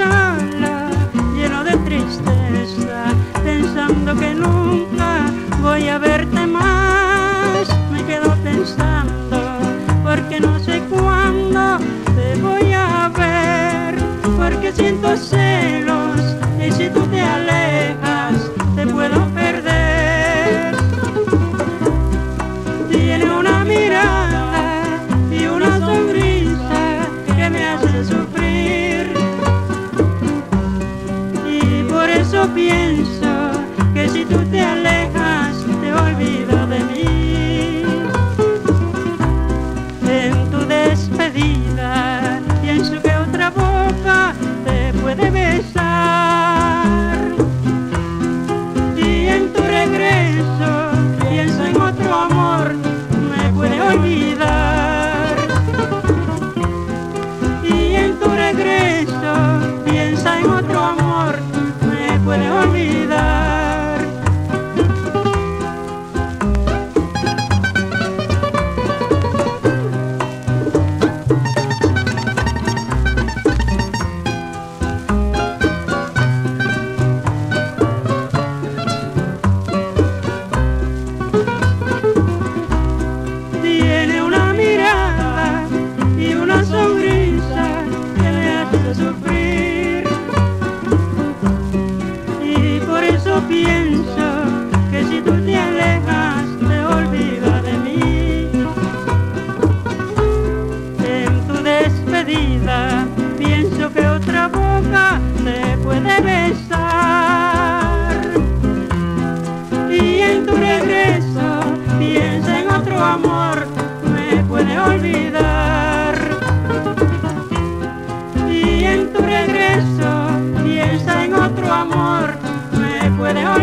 sola, lleno de tristeza, pensando que nunca voy a verte más. Me quedo pensando, porque no sé cuándo te voy a ver, porque siento celos y si tú te alejas te puedo perder. Tiene una mirada y una sonrisa que me hace sufrir, y por eso pienso que si tú te alejas te olvido de mí. En tu despedida pienso que otra boca te puede besar, y en tu regreso pienso en otro amor me puede olvidar. Y en tu regreso piensa en otro amor me puede olvidar. Tiene una mirada y una sonrisa que me hace sufrir, y por eso pienso que si tú te alejas te olvidas de mí. En tu despedida pienso que otra boca te puede besar, y en tu regreso piensa en otro amor me puede olvidar. Y en tu regreso piensa en otro amor me puede olvidar.